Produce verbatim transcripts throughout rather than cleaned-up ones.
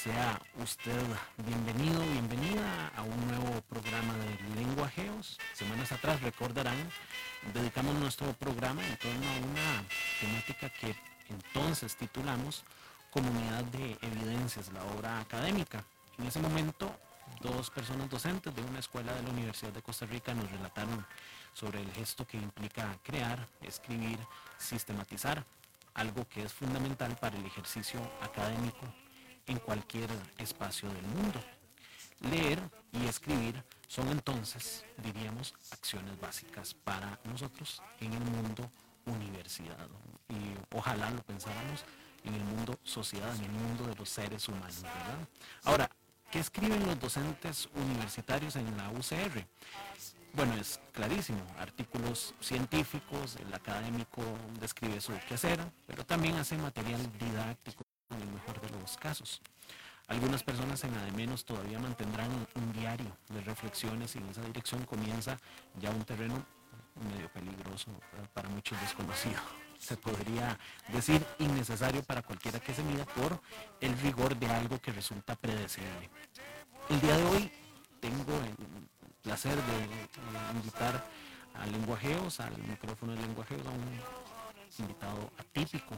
Sea usted bienvenido, bienvenida a un nuevo programa de Lenguajeos. Semanas atrás, recordarán, dedicamos nuestro programa en torno a una temática que entonces titulamos Comunidad de Evidencias, la obra académica. En ese momento, dos personas docentes de una escuela de la Universidad de Costa Rica nos relataron sobre el gesto que implica crear, escribir, sistematizar, algo que es fundamental para el ejercicio académico en cualquier espacio del mundo. Leer y escribir son entonces, diríamos, acciones básicas para nosotros en el mundo universidad. Y ojalá lo pensáramos en el mundo sociedad, en el mundo de los seres humanos, ¿verdad? Ahora, ¿qué escriben los docentes universitarios en la U C R? Bueno, es clarísimo, artículos científicos, el académico describe su quehacer, pero también hace material didáctico en el mejor de los casos. Algunas personas en Ademenos todavía mantendrán un diario de reflexiones y en esa dirección comienza ya un terreno medio peligroso, ¿verdad? Para muchos desconocido. Se podría decir innecesario para cualquiera que se mida por el rigor de algo que resulta predecible. El día de hoy tengo el placer de eh, invitar a Lenguajeos, al micrófono de Lenguajeos, a un invitado atípico.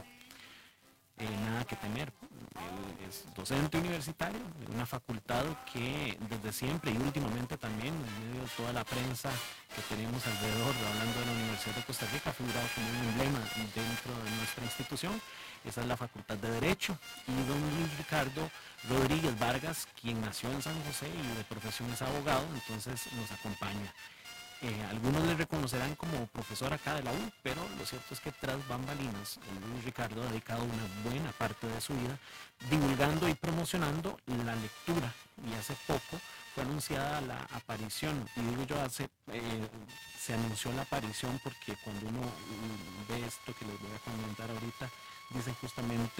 Eh, nada que temer. Él es docente universitario de una facultad que desde siempre y últimamente también, en medio de toda la prensa que tenemos alrededor, hablando de la Universidad de Costa Rica, ha figurado como un emblema dentro de nuestra institución. Esa es la Facultad de Derecho. Y don Luis Ricardo Rodríguez Vargas, quien nació en San José y de profesión es abogado, entonces nos acompaña. Eh, algunos le reconocerán como profesor acá de la U, pero lo cierto es que tras bambalinas, Luis Ricardo ha dedicado una buena parte de su vida divulgando y promocionando la lectura. Y hace poco fue anunciada la aparición, y digo yo, hace, eh, se anunció la aparición porque cuando uno ve esto que les voy a comentar ahorita, dice justamente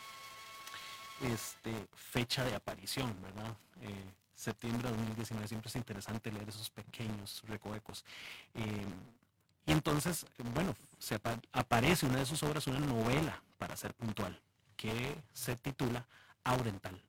este, fecha de aparición, ¿verdad? Eh, septiembre de dos mil diecinueve, siempre es interesante leer esos pequeños recovecos. Eh, y entonces, bueno, se apa aparece una de sus obras, una novela, para ser puntual, que se titula Aurental.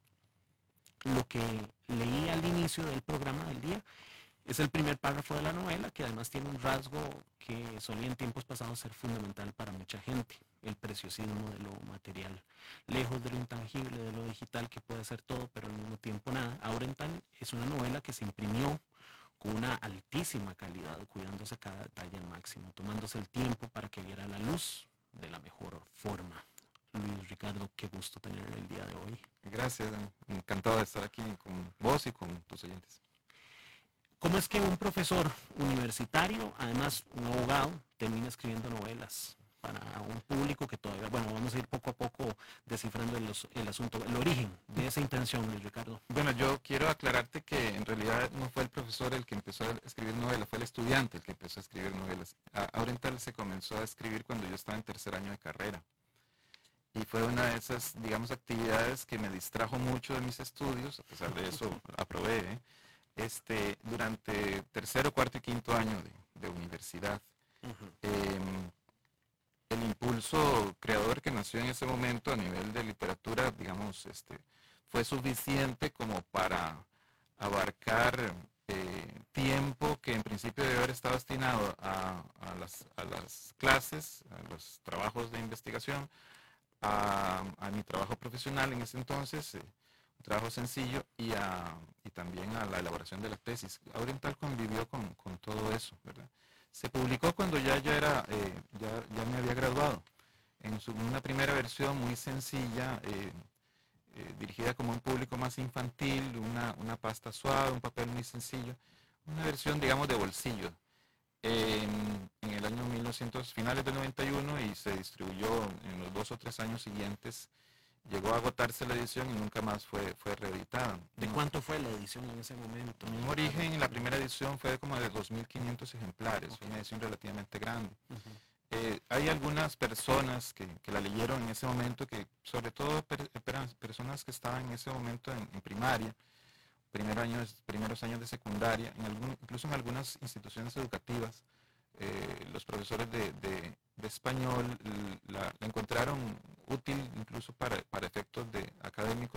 Lo que leí al inicio del programa del día es el primer párrafo de la novela, que además tiene un rasgo que solía en tiempos pasados ser fundamental para mucha gente, el preciosismo de lo material. Lejos de lo intangible, de lo digital, que puede ser todo, pero al mismo tiempo nada. Aurental es una novela que se imprimió con una altísima calidad, cuidándose cada detalle al máximo, tomándose el tiempo para que viera la luz de la mejor forma. Luis Ricardo, qué gusto tenerle el día de hoy. Gracias, encantado de estar aquí con vos y con tus oyentes. ¿Cómo es que un profesor universitario, además un abogado, termina escribiendo novelas para un público que todavía, bueno, vamos a ir poco a poco descifrando el, el asunto, el origen de esa intención, Luis Ricardo? Bueno, yo quiero aclararte que en realidad no fue el profesor el que empezó a escribir novelas, fue el estudiante el que empezó a escribir novelas. Aurental se comenzó a escribir cuando yo estaba en tercer año de carrera. Y fue una de esas, digamos, actividades que me distrajo mucho de mis estudios, a pesar de eso aprobé, ¿eh? Este, durante tercero, cuarto y quinto año de, de universidad. Uh-huh. eh, el impulso creador que nació en ese momento a nivel de literatura, digamos, este, fue suficiente como para abarcar eh, tiempo que en principio debe haber estado destinado a, a, las, a las clases, a los trabajos de investigación, a, a mi trabajo profesional en ese entonces, eh, un trabajo sencillo, y, a, y también a la elaboración de la tesis. Aurental convivió con, con todo eso, ¿verdad? Se publicó cuando ya, ya, era, eh, ya, ya me había graduado, en su, una primera versión muy sencilla, eh, eh, dirigida como a un público más infantil, una, una pasta suave, un papel muy sencillo, una versión, digamos, de bolsillo. En, en el año mil novecientos, finales del noventa y uno, y se distribuyó en los dos o tres años siguientes. Llegó a agotarse la edición y nunca más fue, fue reeditada. ¿De no. cuánto fue la edición en ese momento? En origen, la primera edición fue como de dos mil quinientos ejemplares, okay. Fue una edición relativamente grande. Uh-huh. eh, hay algunas personas que, que la leyeron en ese momento, que sobre todo per, per, personas que estaban en ese momento en, en primaria, primer años, primeros años de secundaria, en algún, incluso en algunas instituciones educativas, eh, los profesores de, de, de español la, la encontraron útil incluso para, para efectos de académicos,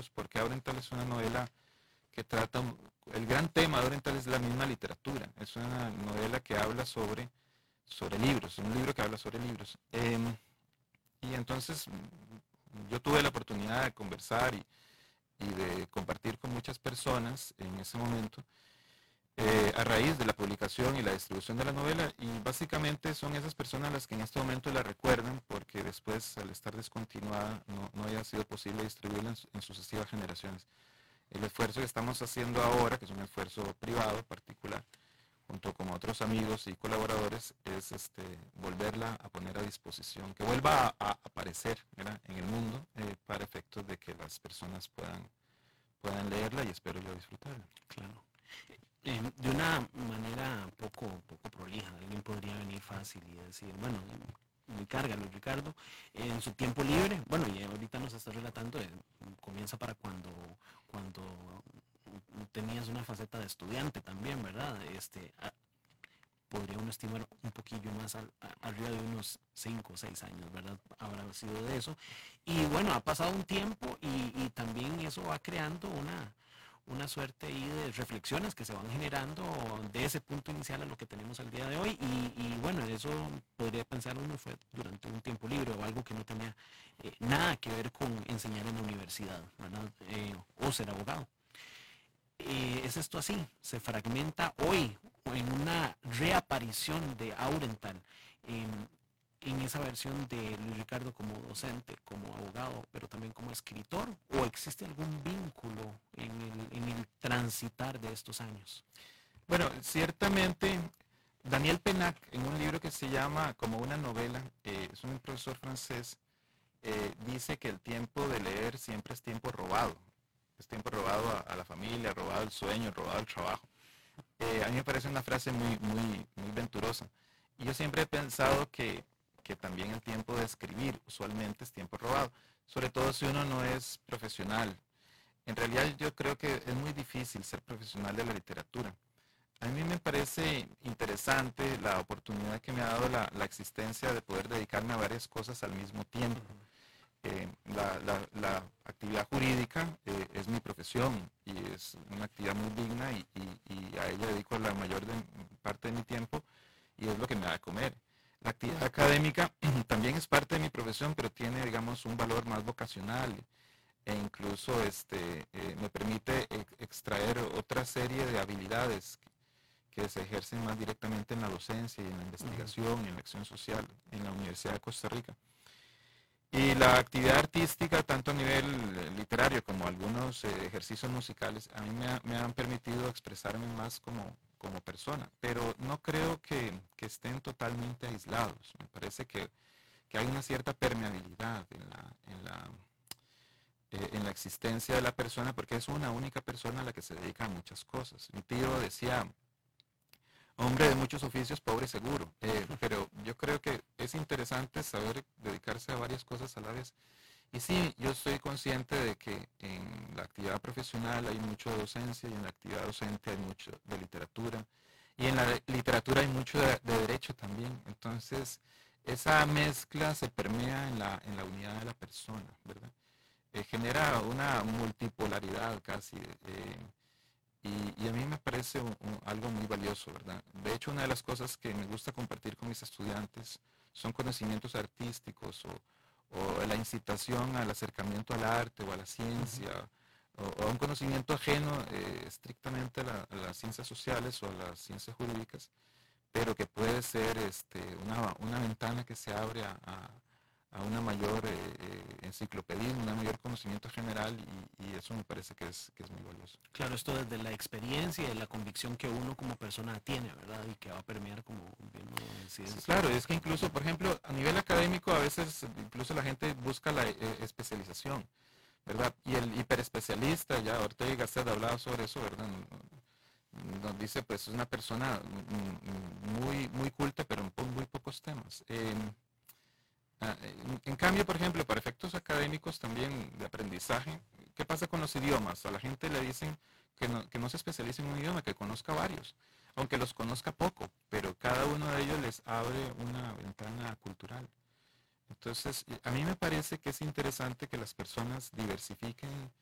académicos, porque Aurental es una novela que trata, el gran tema de Aurental es la misma literatura, es una novela que habla sobre, sobre libros, un libro que habla sobre libros. Eh, y entonces yo tuve la oportunidad de conversar y, y de compartir con muchas personas en ese momento, Eh, a raíz de la publicación y la distribución de la novela, y básicamente son esas personas las que en este momento la recuerdan, porque después, al estar descontinuada, no, no haya sido posible distribuirla en, en sucesivas generaciones. El esfuerzo que estamos haciendo ahora, que es un esfuerzo privado particular, junto con otros amigos y colaboradores, es este, volverla a poner a disposición, que vuelva a, a aparecer, ¿verdad?, en el mundo, eh, para efectos de que las personas puedan, puedan leerla y espero yo disfrutarla. Claro. Eh, de una manera poco, poco prolija, alguien podría venir fácil y decir, bueno, encárgalo, Ricardo, en su tiempo libre, bueno, y ahorita nos está relatando, eh, comienza para cuando, cuando tenías una faceta de estudiante también, ¿verdad? Este, a, podría uno estimar un poquillo más al, a, arriba de unos cinco o seis años, ¿verdad? Habrá sido de eso. Y bueno, ha pasado un tiempo y, y también eso va creando una... una suerte ahí de reflexiones que se van generando de ese punto inicial a lo que tenemos al día de hoy y, y bueno, eso podría pensar uno fue durante un tiempo libre o algo que no tenía eh, nada que ver con enseñar en la universidad, ¿verdad? Eh, o ser abogado. Eh, ¿Es esto así? Se fragmenta hoy en una reaparición de Aurental en, en esa versión de Luis Ricardo como docente, como abogado, pero también como escritor, o existe algún vínculo en el, en el transitar de estos años? Bueno, ciertamente Daniel Pennac, en un libro que se llama Como una novela, eh, es un profesor francés, eh, dice que el tiempo de leer siempre es tiempo robado, es tiempo robado a, a la familia, robado el sueño, robado el trabajo. Eh, a mí me parece una frase muy, muy, muy venturosa. Y yo siempre he pensado que que también el tiempo de escribir usualmente es tiempo robado, sobre todo si uno no es profesional. En realidad yo creo que es muy difícil ser profesional de la literatura. A mí me parece interesante la oportunidad que me ha dado la, la existencia de poder dedicarme a varias cosas al mismo tiempo. Eh, la, la, la actividad jurídica eh, es mi profesión y es una actividad muy digna y, y, y a ella dedico la mayor de, parte de mi tiempo y es lo que me da de comer. La actividad académica también es parte de mi profesión, pero tiene, digamos, un valor más vocacional e incluso este, eh, me permite e extraer otra serie de habilidades que, que se ejercen más directamente en la docencia y en la investigación y en la acción social en la Universidad de Costa Rica. Y la actividad artística, tanto a nivel literario como algunos eh, ejercicios musicales, a mí me, ha, me han permitido expresarme más como, como persona, pero no creo que, que estén totalmente aislados. Me parece que, que hay una cierta permeabilidad en la, en, la, eh, en la existencia de la persona, porque es una única persona a la que se dedica a muchas cosas. Mi tío decía, hombre de muchos oficios, pobre seguro, eh, pero yo creo que es interesante saber dedicarse a varias cosas a la vez. Y sí, yo estoy consciente de que en la actividad profesional hay mucho de docencia y en la actividad docente hay mucho de literatura y en la literatura hay mucho de, de derecho también. Entonces, esa mezcla se permea en la, en la unidad de la persona, ¿verdad? Eh, genera una multipolaridad casi. Eh, y, y a mí me parece un, un, algo muy valioso, ¿verdad? De hecho, una de las cosas que me gusta compartir con mis estudiantes son conocimientos artísticos o o la incitación al acercamiento al arte o a la ciencia, uh-huh. o, o a un conocimiento ajeno eh, estrictamente a, la, a las ciencias sociales o a las ciencias jurídicas, pero que puede ser este, una, una ventana que se abre a, a, a una mayor eh, eh, enciclopedismo, un mayor conocimiento general y, y eso me parece que es, que es muy valioso. Claro, esto desde la experiencia y la convicción que uno como persona tiene, ¿verdad? Y que va a permear como bien lo decías. Sí, claro, es que incluso, por ejemplo, a nivel académico a veces incluso la gente busca la eh, especialización, ¿verdad? Y el hiperespecialista, ya Ortega y Gasset hablaba sobre eso, ¿verdad? Nos dice, pues, es una persona muy, muy culta, pero en muy pocos temas. Eh, En cambio, por ejemplo, para efectos académicos también de aprendizaje, ¿qué pasa con los idiomas? A la gente le dicen que no, que no se especialice en un idioma, que conozca varios, aunque los conozca poco, pero cada uno de ellos les abre una ventana cultural. Entonces, a mí me parece que es interesante que las personas diversifiquen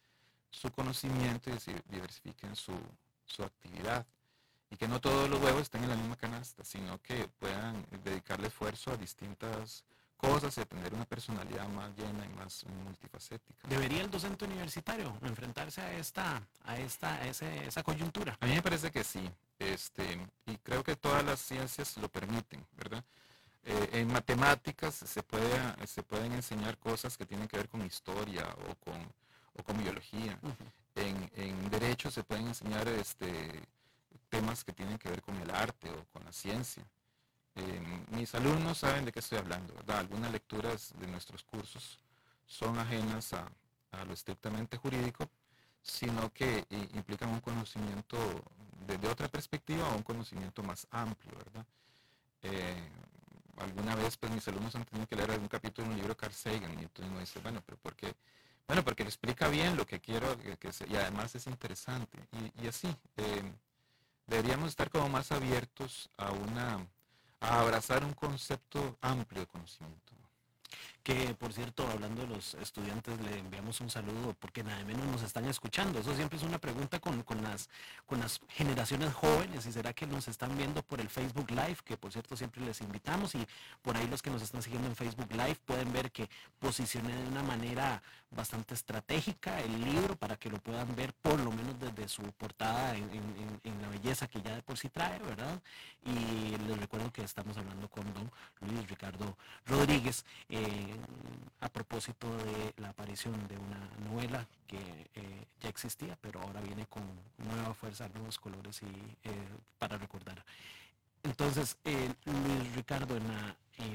su conocimiento y diversifiquen su, su actividad. Y que no todos los huevos estén en la misma canasta, sino que puedan dedicarle esfuerzo a distintas cosas y tener una personalidad más llena y más multifacética. ¿Debería el docente universitario enfrentarse a esta, a esta, a ese, esa coyuntura? A mí me parece que sí, este, y creo que todas las ciencias lo permiten, ¿verdad? Eh, en matemáticas se, puede, se pueden enseñar cosas que tienen que ver con historia o con, o con biología. Uh-huh. en, en derecho se pueden enseñar este, temas que tienen que ver con el arte o con la ciencia. Eh, mis alumnos saben de qué estoy hablando, ¿verdad? Algunas lecturas de nuestros cursos son ajenas a, a lo estrictamente jurídico, sino que eh, implican un conocimiento desde otra perspectiva o un conocimiento más amplio, ¿verdad? Eh, alguna vez pues mis alumnos han tenido que leer algún capítulo de un libro de Carl Sagan y entonces uno dice, bueno, pero ¿por qué? Bueno, porque le explica bien lo que quiero que, que se, y además es interesante. Y, y así, eh, deberíamos estar como más abiertos a una a abrazar un concepto amplio de conocimiento. Que, por cierto, hablando de los estudiantes, le enviamos un saludo porque nada menos nos están escuchando. Eso siempre es una pregunta con, con, las, con las generaciones jóvenes. ¿Y será que nos están viendo por el Facebook Live? Que, por cierto, siempre les invitamos. Y por ahí los que nos están siguiendo en Facebook Live pueden ver que posicioné de una manera bastante estratégica el libro para que lo puedan ver por lo menos desde su portada en, en, en la belleza que ya de por sí trae, ¿verdad? Y les recuerdo que estamos hablando con don Luis Ricardo Rodríguez eh, a propósito de la aparición de una novela que eh, ya existía, pero ahora viene con nueva fuerza, nuevos colores y eh, para recordar. Entonces, eh, Luis Ricardo, en la, eh,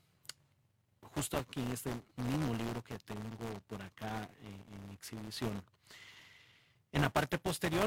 justo aquí en este mismo libro que tengo por acá eh, en exhibición, en la parte posterior,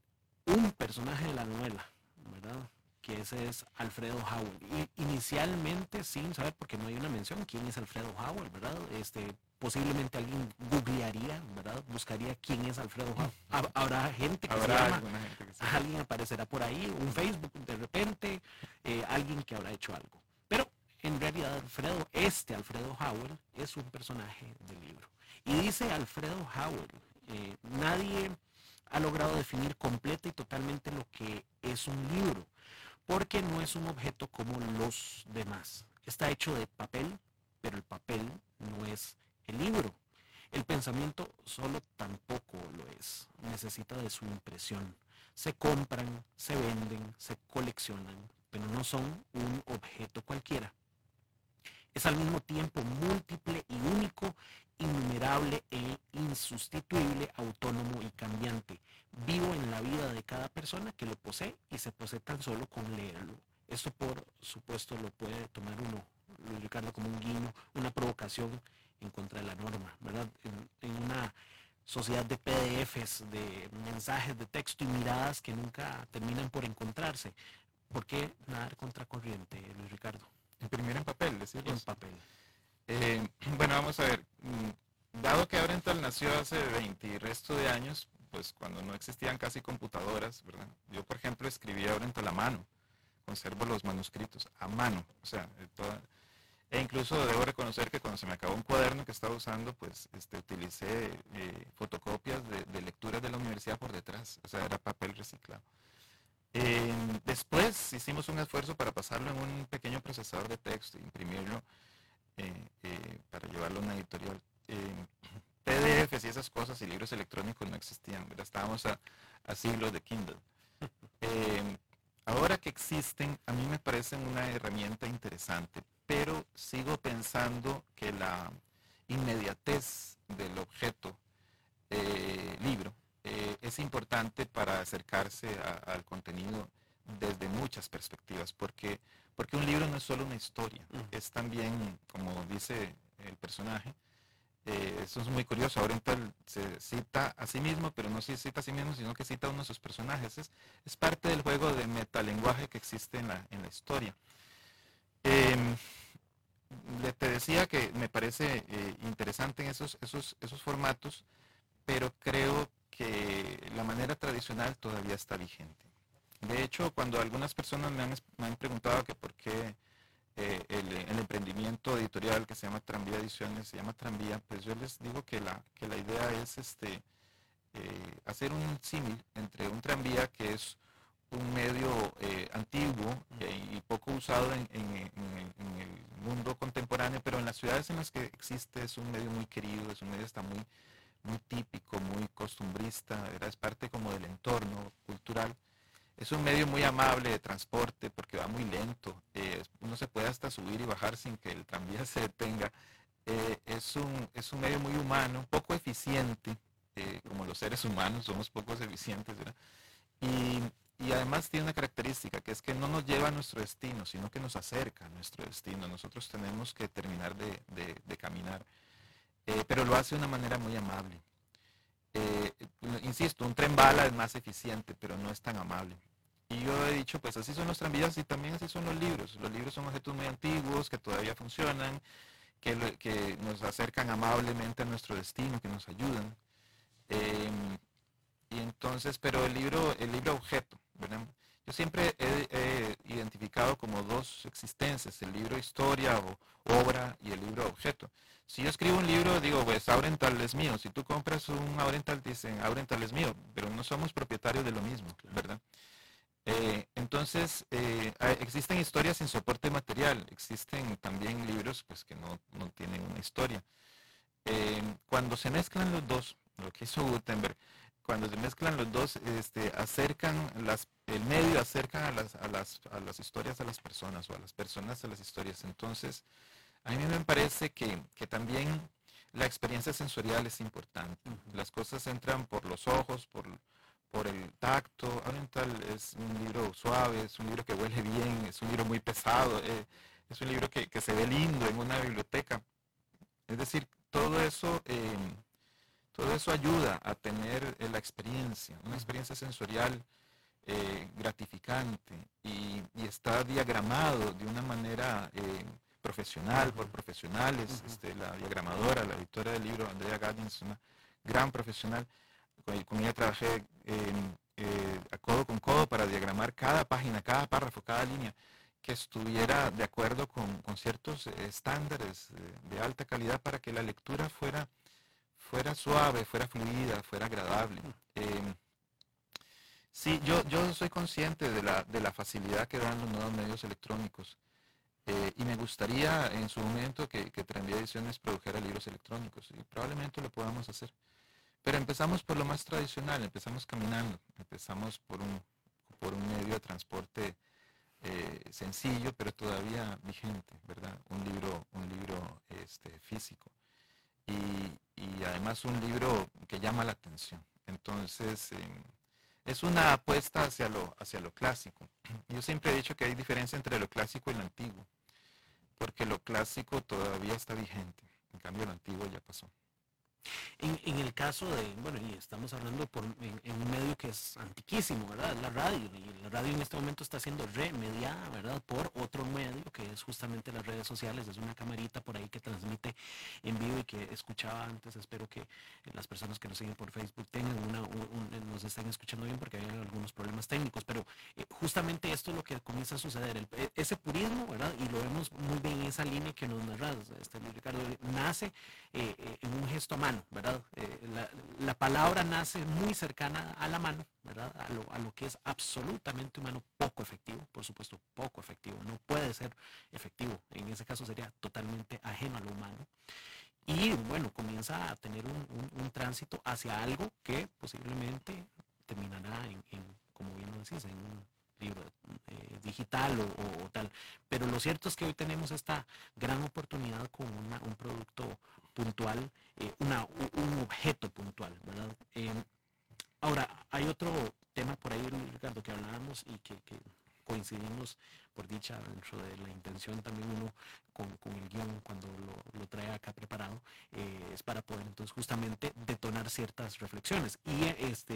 un personaje de la novela, ¿verdad?, que ese es Alfredo Howell. Y inicialmente, sin saber, porque no hay una mención, quién es Alfredo Howell, ¿verdad? Este, posiblemente alguien googlearía, ¿verdad? Buscaría quién es Alfredo Howell. Habrá gente que Habrá se llama, gente que se... alguien aparecerá por ahí, un Facebook de repente, eh, alguien que habrá hecho algo. Pero en realidad Alfredo, este Alfredo Howell es un personaje del libro. Y dice Alfredo Howell, eh, nadie ha logrado definir completa y totalmente lo que es un libro, porque no es un objeto como los demás. Está hecho de papel, pero el papel no es el libro. El pensamiento solo tampoco lo es. Necesita de su impresión. Se compran, se venden, se coleccionan, pero no son un objeto cualquiera. Es al mismo tiempo múltiple y único, innumerable e insustituible, autónomo y cambiante, vivo en la vida de cada persona que lo posee y se posee tan solo con leerlo. Esto, por supuesto, lo puede tomar uno, Luis Ricardo, como un guiño, una provocación en contra de la norma, ¿verdad? En, en una sociedad de P D Fs, de mensajes de texto y miradas que nunca terminan por encontrarse. ¿Por qué nadar contracorriente, Luis Ricardo? Imprimir en papel, decimos. En papel. Eh, bueno, vamos a ver. Dado que Aurental nació hace veinte y resto de años, pues cuando no existían casi computadoras, ¿verdad? Yo, por ejemplo, escribí Aurental a mano. Conservo los manuscritos a mano. O sea, toda, e incluso debo reconocer que cuando se me acabó un cuaderno que estaba usando, pues este, utilicé eh, fotocopias de, de lecturas de la universidad por detrás. O sea, era papel reciclado. Eh, después hicimos un esfuerzo para pasarlo en un pequeño procesador de texto, imprimirlo eh, eh, para llevarlo a una editorial. Eh, P D Fs y esas cosas y libros electrónicos no existían, ¿verdad? Estábamos a, a siglos de Kindle. Eh, ahora que existen, a mí me parecen una herramienta interesante, pero sigo pensando que la inmediatez del objeto eh, libro Eh, es importante para acercarse a, al contenido desde muchas perspectivas, porque, porque un libro no es solo una historia, uh-huh. es también, como dice el personaje, eh, eso es muy curioso, Aurental se cita a sí mismo, pero no se cita a sí mismo, sino que cita a uno de sus personajes, es, es parte del juego de metalenguaje que existe en la, en la historia. Eh, te decía que me parece eh, interesante en esos, esos, esos formatos, pero creo que la manera tradicional todavía está vigente. De hecho, cuando algunas personas me han, me han preguntado que por qué eh, el, el emprendimiento editorial que se llama Tranvía Ediciones se llama Tranvía, pues yo les digo que la, que la idea es este, eh, hacer un símil entre un tranvía que es un medio eh, antiguo eh, y poco usado en, en, en, el, en el mundo contemporáneo, pero en las ciudades en las que existe es un medio muy querido, es un medio está muy, muy típico, muy costumbrista, ¿verdad? Es parte como del entorno cultural. Es un medio muy amable de transporte porque va muy lento, eh, uno se puede hasta subir y bajar sin que el tranvía se detenga. Eh, es, un, es un medio muy humano, poco eficiente, eh, como los seres humanos somos pocos eficientes, ¿verdad? Y, y además tiene una característica, que es que no nos lleva a nuestro destino, sino que nos acerca a nuestro destino. Nosotros tenemos que terminar de, de, de caminar, eh, pero lo hace de una manera muy amable. Eh, insisto, un tren bala es más eficiente, pero no es tan amable. Y yo he dicho, pues así son los tranvías y también así son los libros. Los libros son objetos muy antiguos, que todavía funcionan, que, que nos acercan amablemente a nuestro destino, que nos ayudan. Eh, y entonces, pero el libro, el libro objeto, ¿verdad? Yo siempre he, he identificado como dos existencias, el libro historia o obra y el libro objeto. Si yo escribo un libro, digo, pues Aurental es mío. Si tú compras un Aurental, dicen Aurental es mío, pero no somos propietarios de lo mismo, ¿verdad? Eh, entonces, eh, existen historias sin soporte material, existen también libros pues, que no, no tienen una historia. Eh, cuando se mezclan los dos, lo que hizo Gutenberg, cuando se mezclan los dos, este, acercan las, el medio acercan a las, a, las, a las historias a las personas o a las personas a las historias. Entonces, a mí me parece que, que también la experiencia sensorial es importante. Uh-huh. Las cosas entran por los ojos, por, por el tacto. Aurental es un libro suave, es un libro que huele bien, es un libro muy pesado, eh, es un libro que, que se ve lindo en una biblioteca. Es decir, todo eso, eh, todo eso ayuda a tener eh, la experiencia, una experiencia sensorial eh, gratificante y, y está diagramado de una manera eh, profesional, uh-huh. por profesionales. Uh-huh. este, la diagramadora, la editora del libro, Andrea Gaddins, es una gran profesional. Con, con ella trabajé eh, eh, a codo con codo para diagramar cada página, cada párrafo, cada línea, que estuviera de acuerdo con, con ciertos eh, estándares de, de alta calidad para que la lectura fuera, fuera suave, fuera fluida, fuera agradable. Eh, sí, yo, yo soy consciente de la, de la facilidad que dan los nuevos medios electrónicos eh, y me gustaría en su momento que, que Tranvía Ediciones produjera libros electrónicos y probablemente lo podamos hacer. Pero empezamos por lo más tradicional, empezamos caminando, empezamos por un, por un medio de transporte Eh, sencillo, pero todavía vigente, ¿verdad? Un libro, un libro este, físico. Y, y además un libro que llama la atención. Entonces, eh, es una apuesta hacia lo, hacia lo clásico. Yo siempre he dicho que hay diferencia entre lo clásico y lo antiguo, porque lo clásico todavía está vigente, en cambio lo antiguo ya pasó. En, en el caso de, bueno, y estamos hablando por, en, en un medio que es antiquísimo, ¿verdad? La radio, y la radio en este momento está siendo remediada, ¿verdad? Por otro medio que es justamente las redes sociales, es una camarita por ahí que transmite en vivo y que escuchaba antes. Espero que las personas que nos siguen por Facebook tengan una, un, un, nos estén escuchando bien porque hay algunos problemas técnicos, pero eh, justamente esto es lo que comienza a suceder, el, ese purismo, ¿verdad? Y lo vemos muy bien en esa línea que nos narras, este, Ricardo, nace eh, eh, en un gesto a mano, ¿verdad? Eh, la, la palabra nace muy cercana a la mano, ¿verdad? A lo, a lo que es absolutamente humano, poco efectivo, por supuesto, poco efectivo, no puede ser efectivo, en ese caso sería totalmente ajeno a lo humano. Y bueno, comienza a tener un, un, un tránsito hacia algo que posiblemente terminará en, en como bien lo decís, en un libro eh, digital o, o, o tal. Pero lo cierto es que hoy tenemos esta gran oportunidad con una, un producto puntual, eh, una, un objeto puntual, ¿verdad? Eh, ahora, hay otro tema por ahí, Ricardo, que hablábamos y que, que coincidimos, por dicha, dentro de la intención también uno con, con el guión cuando lo, lo trae acá preparado, eh, es para poder entonces justamente detonar ciertas reflexiones. Y este,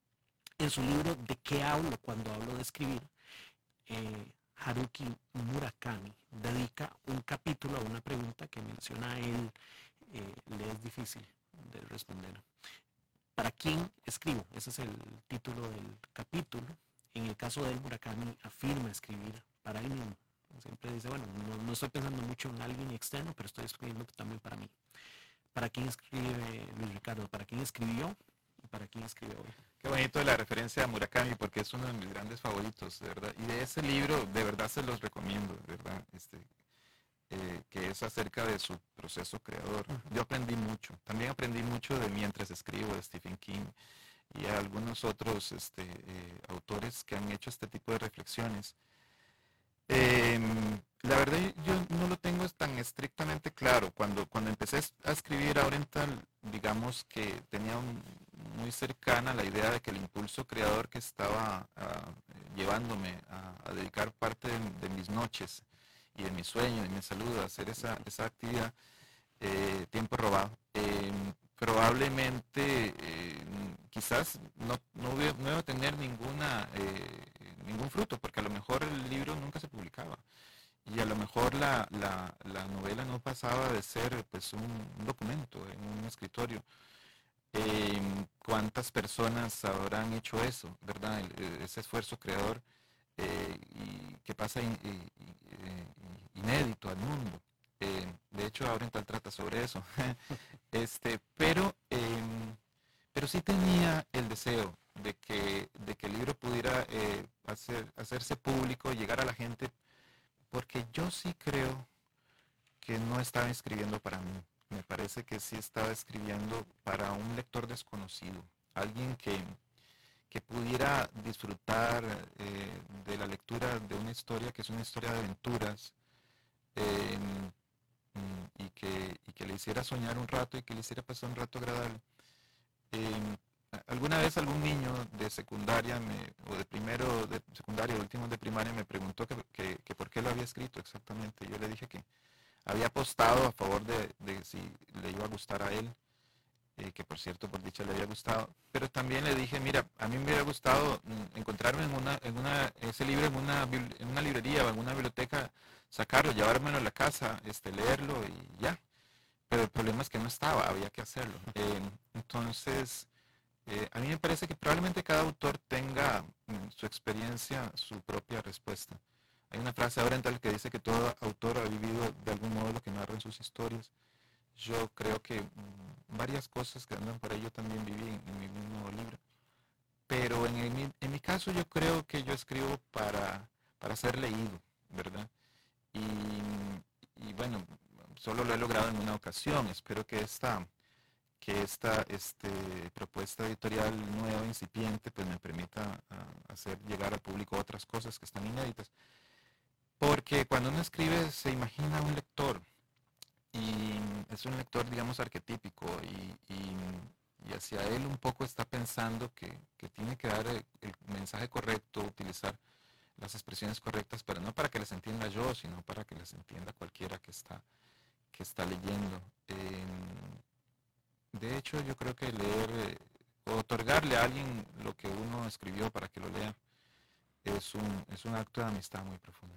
en su libro ¿De qué hablo cuando hablo de escribir?, eh, Haruki Murakami dedica un capítulo a una pregunta que menciona a él, eh, le es difícil de responder. ¿Para quién escribo? Ese es el título del capítulo. En el caso de él, Murakami afirma escribir para él mismo. Siempre dice, bueno, no, no estoy pensando mucho en alguien externo, pero estoy escribiendo también para mí. ¿Para quién escribe Luis Ricardo? ¿Para quién escribió? para quien escribe hoy. Qué bonito la referencia a Murakami, porque es uno de mis grandes favoritos, de verdad. Y de ese libro, de verdad se los recomiendo, de verdad, este, eh, que es acerca de su proceso creador. Yo aprendí mucho. También aprendí mucho de Mientras escribo, de Stephen King, y a algunos otros este, eh, autores que han hecho este tipo de reflexiones. Eh, la verdad yo no lo tengo tan estrictamente claro. Cuando, cuando empecé a escribir Aurental, digamos que tenía un, muy cercana la idea de que el impulso creador que estaba uh, llevándome a, a dedicar parte de, de mis noches y de mi sueño, de mi salud, a hacer esa, esa actividad, eh, tiempo robado. Eh, probablemente, eh, quizás no, no, voy a, no iba a tener ninguna, eh, ningún fruto, porque a lo mejor el libro nunca se publicaba. Y a lo mejor la, la, la novela no pasaba de ser pues un, un documento en un escritorio. Eh, ¿Cuántas personas habrán hecho eso, verdad? El, ese esfuerzo creador eh, y que pasa in, in, in, inédito al mundo. Eh, de hecho, Aurental trata sobre eso. este, pero, eh, pero sí tenía el deseo de que, de que el libro pudiera eh, hacer, hacerse público, llegar a la gente, porque yo sí creo que no estaba escribiendo para mí. Me parece que sí estaba escribiendo para un lector desconocido, alguien que, que pudiera disfrutar eh, de la lectura de una historia que es una historia de aventuras, eh, y, que, y que le hiciera soñar un rato y que le hiciera pasar un rato agradable. Eh, alguna vez algún niño de secundaria me, o de primero de secundaria o último de primaria me preguntó que, que, que por qué lo había escrito exactamente. Yo le dije que había apostado a favor de, de si le iba a gustar a él, eh, que por cierto por dicha le había gustado, pero también le dije, mira, a mí me hubiera gustado encontrarme en una, en una, ese libro en una, en una librería o en una biblioteca, sacarlo, llevármelo a la casa, este, leerlo y ya. Pero el problema es que no estaba, había que hacerlo. Eh, entonces, eh, a mí me parece que probablemente cada autor tenga en su experiencia su propia respuesta. Hay una frase ahora en tal que dice que todo autor ha vivido de algún modo lo que narra en sus historias. Yo creo que mmm, varias cosas que andan por ahí yo también viví en, en mi mismo libro. Pero en, en, en mi caso yo creo que yo escribo para, para ser leído, ¿verdad? Y, y bueno, solo lo he logrado en una ocasión. Espero que esta, que esta este, propuesta editorial nueva, incipiente, pues me permita uh, hacer llegar al público otras cosas que están inéditas. Porque cuando uno escribe se imagina un lector y es un lector, digamos, arquetípico y, y, y hacia él un poco está pensando que, que tiene que dar el, el mensaje correcto, utilizar las expresiones correctas, pero no para que les entienda yo, sino para que les entienda cualquiera que está, que está leyendo. Eh, de hecho, yo creo que leer eh, o otorgarle a alguien lo que uno escribió para que lo lea es un, es un acto de amistad muy profundo.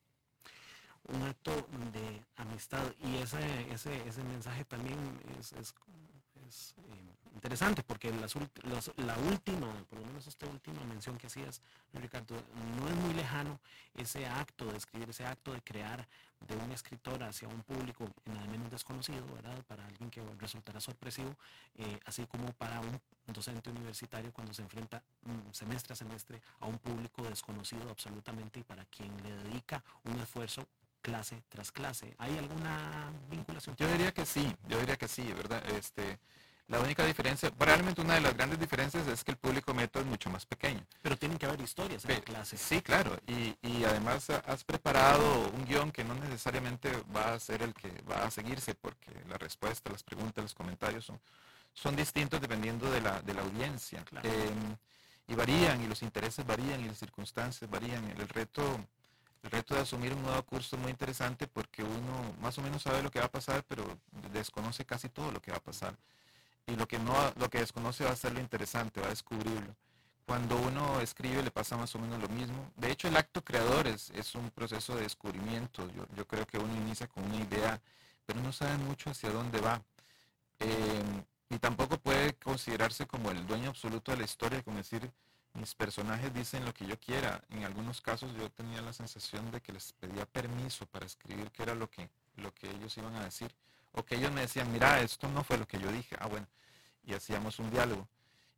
Un acto de amistad y ese, ese, ese mensaje también es, es, es eh, interesante porque las, las, la última, por lo menos esta última mención que hacías, Ricardo, no es muy lejano ese acto de escribir, ese acto de crear de un escritor hacia un público nada menos desconocido, ¿verdad? Para alguien que resultará sorpresivo, eh, así como para un docente universitario cuando se enfrenta um, semestre a semestre a un público desconocido absolutamente y para quien le dedica un esfuerzo clase tras clase. ¿Hay alguna vinculación? Yo diría que sí, yo diría que sí, ¿verdad? Este, la única diferencia, probablemente una de las grandes diferencias es que el público meta es mucho más pequeño. Pero tienen que haber historias en Pe la clase. Sí, claro, y, y además has preparado un guión que no necesariamente va a ser el que va a seguirse, porque la respuesta, las preguntas, los comentarios son, son distintos dependiendo de la, de la audiencia. Claro. Eh, y varían, y los intereses varían, y las circunstancias varían. El reto... El reto de asumir un nuevo curso es muy interesante porque uno más o menos sabe lo que va a pasar, pero desconoce casi todo lo que va a pasar. Y lo que, no, lo que desconoce va a ser lo interesante, va a descubrirlo. Cuando uno escribe le pasa más o menos lo mismo. De hecho, el acto creador es, es un proceso de descubrimiento. Yo, yo creo que uno inicia con una idea, pero no sabe mucho hacia dónde va. Eh, y tampoco puede considerarse como el dueño absoluto de la historia, como decir... Mis personajes dicen lo que yo quiera. En algunos casos yo tenía la sensación de que les pedía permiso para escribir qué era lo que, lo que ellos iban a decir. O que ellos me decían, mira, esto no fue lo que yo dije. Ah, bueno. Y hacíamos un diálogo.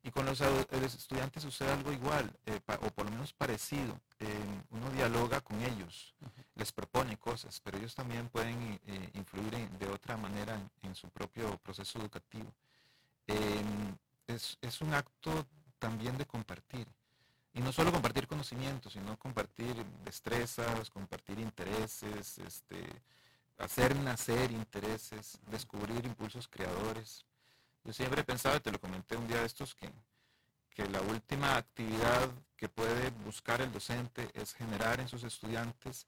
Y con los, los estudiantes sucede algo igual, eh, pa, o por lo menos parecido. Eh, uno dialoga con ellos, uh-huh. les propone cosas, pero ellos también pueden eh, influir en, de otra manera en, en su propio proceso educativo. Eh, es, es un acto también de compartir. Y no solo compartir conocimientos, sino compartir destrezas, compartir intereses, este, hacer nacer intereses, descubrir impulsos creadores. Yo siempre he pensado, y te lo comenté un día de estos, que, que la última actividad que puede buscar el docente es generar en sus estudiantes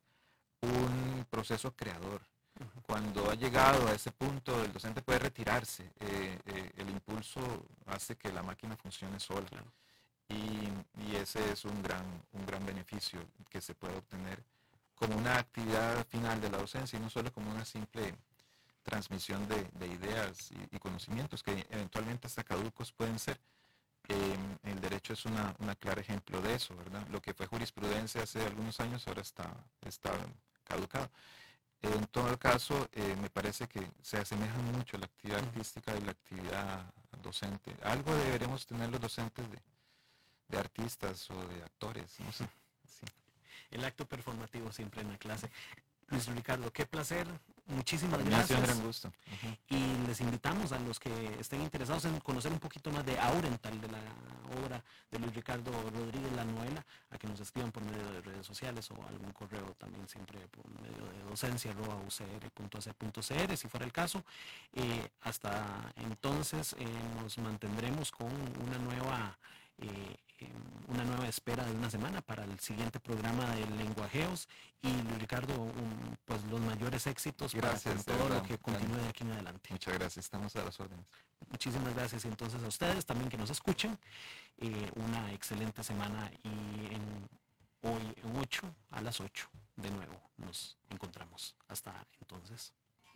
un proceso creador. Uh-huh. Cuando ha llegado a ese punto, el docente puede retirarse. Eh, eh, el impulso hace que la máquina funcione sola. Claro. Y, y ese es un gran, un gran beneficio que se puede obtener como una actividad final de la docencia y no solo como una simple transmisión de, de ideas y, y conocimientos que eventualmente hasta caducos pueden ser. Eh, el derecho es una, una clara ejemplo de eso, ¿verdad? Lo que fue jurisprudencia hace algunos años ahora está, está caducado. En todo caso, eh, me parece que se asemeja mucho la actividad artística y la actividad docente. Algo deberemos tener los docentes de, de artistas o de actores, no sé. Sí. El acto performativo siempre en la clase. Luis Ricardo, qué placer, muchísimas gracias. Un gran gusto. Uh-huh. Y les invitamos a los que estén interesados en conocer un poquito más de Aurental, de la obra de Luis Ricardo Rodríguez, la novela, a que nos escriban por medio de redes sociales o algún correo también siempre por medio de docencia arroba u c r punto a c punto c r si fuera el caso. Eh, hasta entonces eh, nos mantendremos con una nueva eh, una nueva espera de una semana para el siguiente programa de Lenguajeos y Luis Ricardo, un, pues los mayores éxitos gracias, para todo lo que continúe de aquí en adelante. Muchas gracias, estamos a las órdenes. Muchísimas gracias entonces a ustedes también que nos escuchen. Eh, una excelente semana y en, hoy en ocho a las ocho de nuevo nos encontramos. Hasta entonces.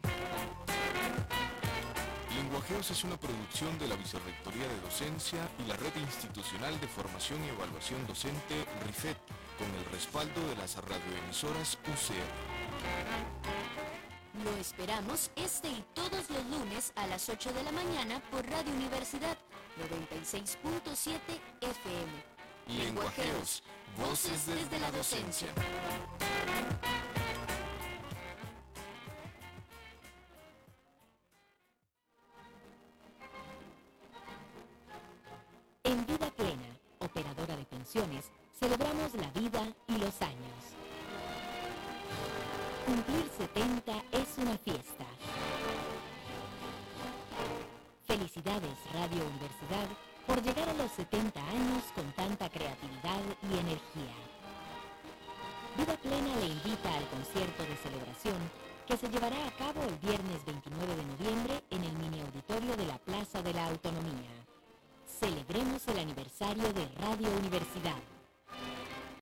Lenguajeos es una producción de la Vicerrectoría de Docencia y la Red Institucional de Formación y Evaluación Docente RIFET, con el respaldo de las radioemisoras U C R. Lo esperamos este y todos los lunes a las ocho de la mañana por Radio Universidad noventa y seis punto siete F M. Lenguajeos, voces desde la docencia. En Vida Plena, operadora de pensiones, celebramos la vida y los años. Cumplir setenta es una fiesta. Felicidades Radio Universidad por llegar a los setenta años con tanta creatividad y energía. Vida Plena le invita al concierto de celebración que se llevará a cabo el viernes veintinueve de noviembre en el mini auditorio de la Plaza de la Autonomía. Celebremos el aniversario de Radio Universidad.